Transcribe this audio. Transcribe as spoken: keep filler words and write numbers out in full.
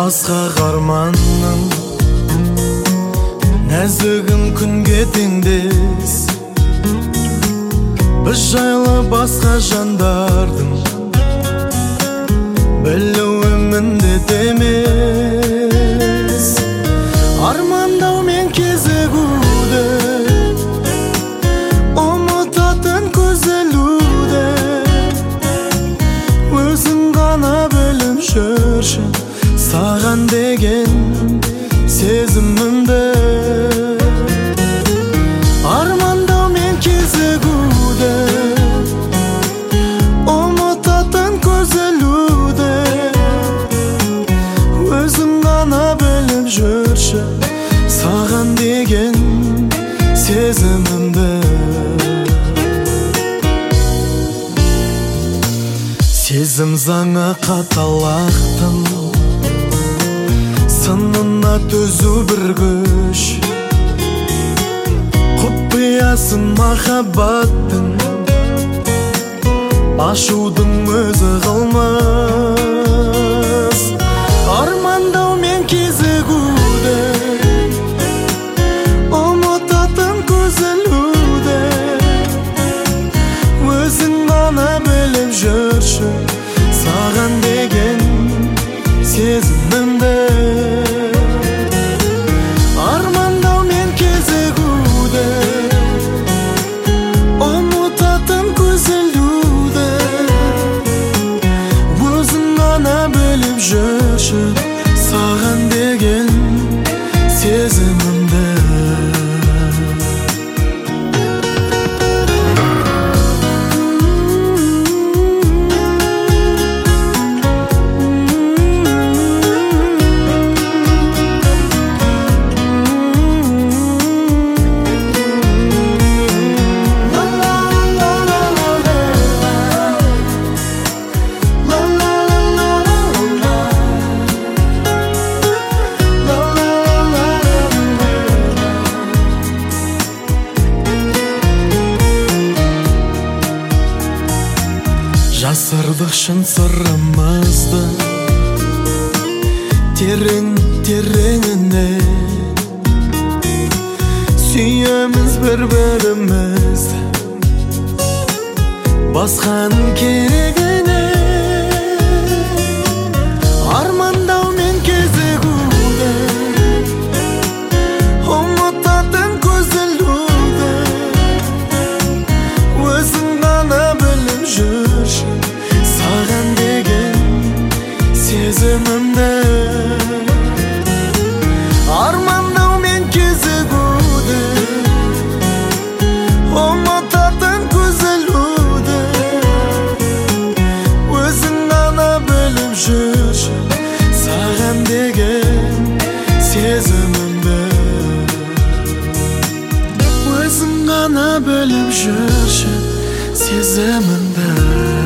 асқақ арманның нәзігін күнге теңдес. Біз жайлы басқа жандардың білуі міндет емес. Армандау мен кезігуді, ұмытатын көзілуді, өзің ғана біліп жүрші саған деген сезімімді. Армандау мен кезігуді, ұмытатын көзілуді, өзің ғана біліп жүрші саған деген сезімімді. Сезім заңы қаталақтың сынына төзу бір күш. Құпиясын махаббаттың ашудың өзі қылмыс. Армандау мен кезігуді, ұмытатын көзілуді, өзің ғана біліп жүрші саған деген сезімімді. Армандау мен кезігуді, ұмытатын көзілуді, өзің ғана біліп жүрші саған деген сезімімді. Жасырдық шын сырымызды терең тереңіне, сүйеміз бір-бірімізді басқаның керегіне. Армандау мен кезігуді, ұмытатын көзілуді, өзің ғана біліп жүрші саған деген сезімімді. Армандау мен кезігуді, ұмытатын көзілуді, өзің ғана біліп жүрші саған деген сезімімді. Өзің ғана біліп жүрші сезімімді.